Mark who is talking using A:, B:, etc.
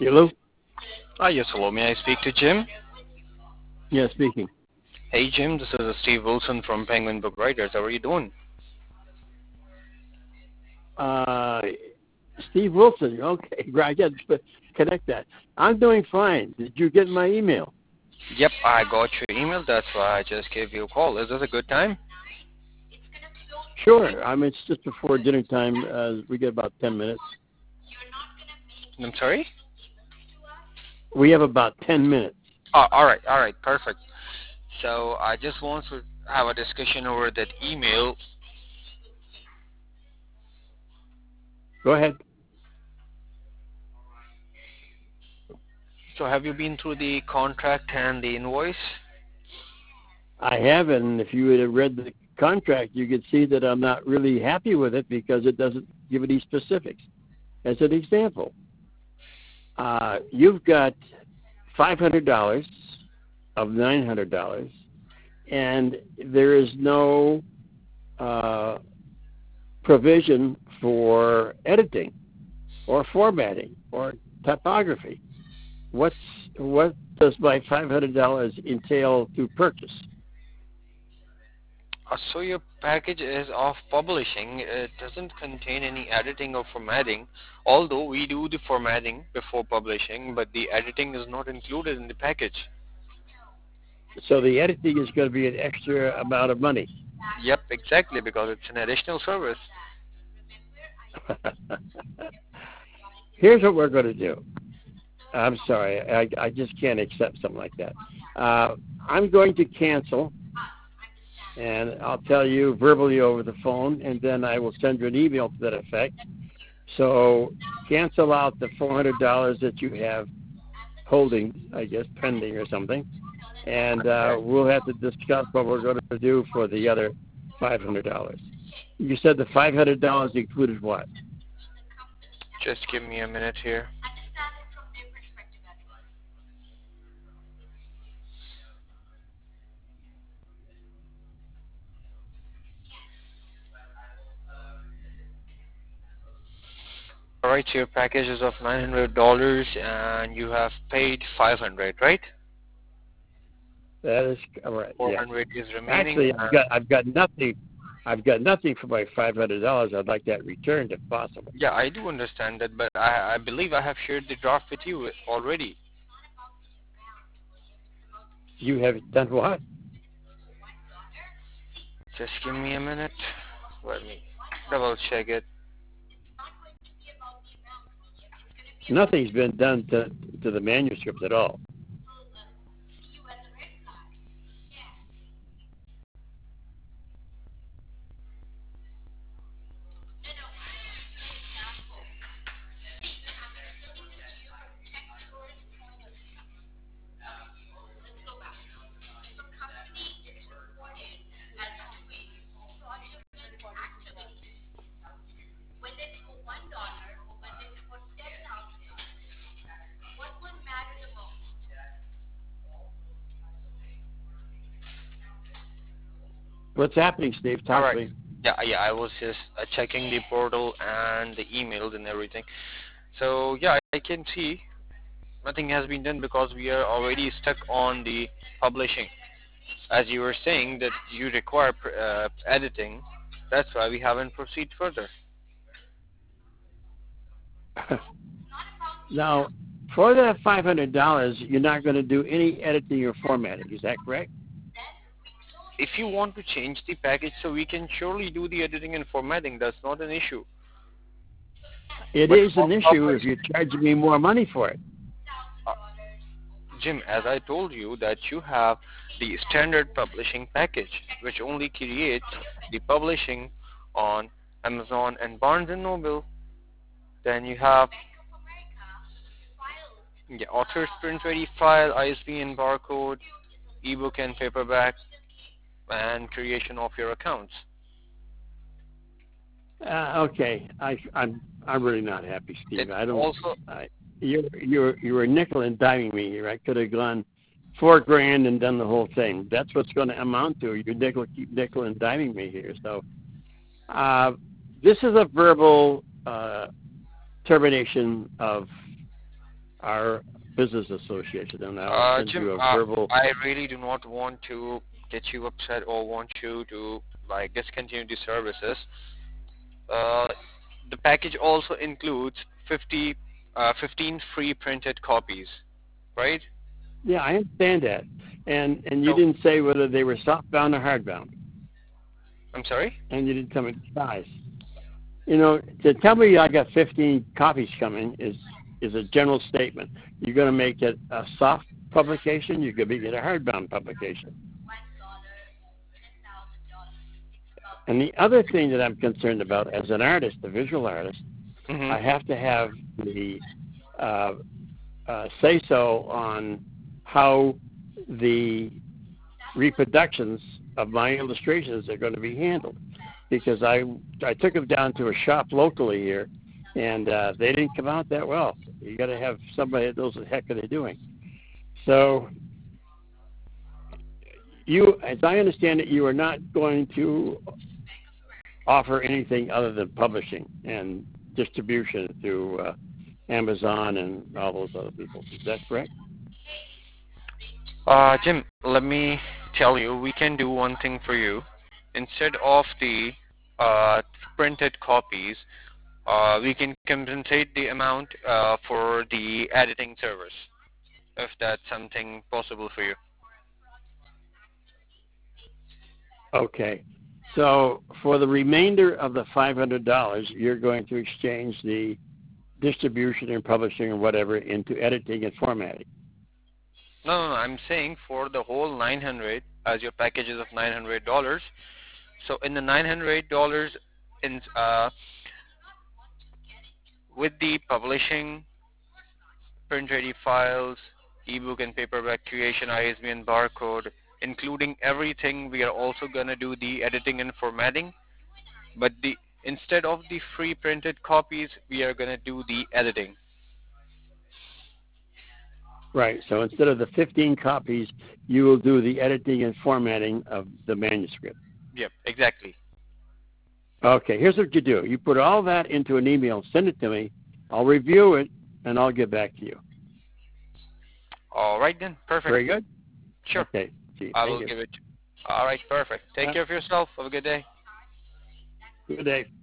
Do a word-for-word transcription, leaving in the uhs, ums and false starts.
A: Hello?
B: Ah, yes, hello. May I speak to Jim?
A: Yeah, speaking.
B: Hey, Jim, this is Steve Wilson from Penguin Book Writers. How are you doing?
A: Uh, Steve Wilson. Okay, right. I got to connect that. I'm doing fine. Did you get my email?
B: Yep, I got your email. That's why I just gave you a call. Is this a good time?
A: Sure. I mean, it's just before dinner time. Uh, we get about ten minutes.
B: I'm sorry?
A: We have about ten minutes.
B: Oh, all right, all right, perfect. So I just want to have a discussion over that email.
A: Go ahead.
B: So have you been through the contract and the invoice?
A: I have, and if you had read the contract, you could see that I'm not really happy with it because it doesn't give any specifics. As an example, uh, you've got five hundred dollars of nine hundred dollars, and there is no uh, provision for editing or formatting or typography. What's what does my five hundred dollars entail to purchase?
B: Uh, so your package is of publishing. It doesn't contain any editing or formatting, although we do the formatting before publishing, but the editing is not included in the package.
A: So the editing is going to be an extra amount of money.
B: Yep, exactly, because it's an additional service.
A: Here's what we're going to do. I'm sorry, I, I just can't accept something like that. Uh, I'm going to cancel, and I'll tell you verbally over the phone, and then I will send you an email to that effect. So cancel out the four hundred dollars that you have holding, I guess, pending or something, and uh, we'll have to discuss what we're going to do for the other five hundred dollars. You said the five hundred dollars included what?
B: Just give me a minute here. Alright, so your package is of nine hundred dollars and you have paid five hundred dollars, right?
A: That is correct. Yes.
B: four hundred dollars is remaining.
A: Actually, I've got I've got nothing. I've got nothing for my five hundred dollars. I'd like that returned if possible.
B: Yeah, I do understand that, but I, I believe I have shared the draft with you already.
A: You have done what?
B: Just give me a minute. Let me double check it.
A: Nothing's been done to to the manuscript at all. What's happening, Steve? Talk to
B: Alright.
A: me.
B: Yeah, yeah, I was just uh, checking the portal and the emails and everything. So, yeah, I can see nothing has been done because we are already stuck on the publishing. As you were saying that you require uh, editing, that's why we haven't proceeded further.
A: Now, for that five hundred dollars, you're not going to do any editing or formatting. Is that correct?
B: If you want to change the package, so we can surely do the editing and formatting. That's not an issue.
A: It
B: But
A: is
B: for
A: an issue if
B: publish,
A: you're charging me more money for it.
B: uh, Jim, as I told you that you have the standard publishing package, which only creates the publishing on Amazon and Barnes and Noble. Then you have the author's print ready file, I S B N barcode, ebook and paperback, and creation of your accounts.
A: Uh, okay, I, I'm I'm really not happy, Steve.
B: It's
A: I don't.
B: also
A: I, you're you're you were nickel and diming me here. I could have gone four grand and done the whole thing. That's what's going to amount to. You nickel keep nickel and diming me here. So uh, this is a verbal uh, termination of our business association, and I'll
B: Uh,
A: send
B: Jim,
A: you a
B: uh,
A: verbal.
B: I really do not want to get you upset or want you to like discontinue the services. Uh, the package also includes fifty, uh, fifteen free printed copies, right?
A: Yeah, I understand that, and and you
B: So,
A: didn't say whether they were softbound or hardbound,
B: I'm sorry?
A: and you didn't tell me the size. You know, to tell me I got fifteen copies coming is is a general statement. You're going to make it a soft publication. You're going to make it a hardbound publication. And the other thing that I'm concerned about as an artist, a visual artist, I
B: Mm-hmm.
A: have to have the uh, uh, say so on how the reproductions of my illustrations are going to be handled, because I I took them down to a shop locally here, and uh, they didn't come out that well. You got to have somebody that knows what the heck are they doing. So you, as I understand it, you are not going to offer anything other than publishing and distribution through uh, Amazon and all those other people. Is that correct?
B: Uh, Jim, let me tell you, we can do one thing for you. Instead of the uh, printed copies, uh, we can compensate the amount uh, for the editing service, if that's something possible for you.
A: Okay. So for the remainder of the five hundred dollars, you're going to exchange the distribution and publishing or whatever into editing and formatting.
B: No, no, no, I'm saying for the whole nine hundred, as your package is of nine hundred dollars. So in the nine hundred dollars, in uh, with the publishing, print ready files, ebook and paperback creation, I S B N barcode, including everything, we are also gonna do the editing and formatting. But the instead of the free printed copies, we are gonna do the editing.
A: Right. So instead of the fifteen copies, you will do the editing and formatting of the manuscript.
B: Yep, exactly.
A: Okay. Here's what you do. You put all that into an email, send it to me. I'll review it, and I'll get back to you.
B: All right then, perfect.
A: Very good?
B: Sure,
A: Okay. Gee,
B: I
A: thank
B: will
A: you.
B: give it. All right, perfect. Take
A: Uh,
B: care of yourself. Have a good day.
A: Good day.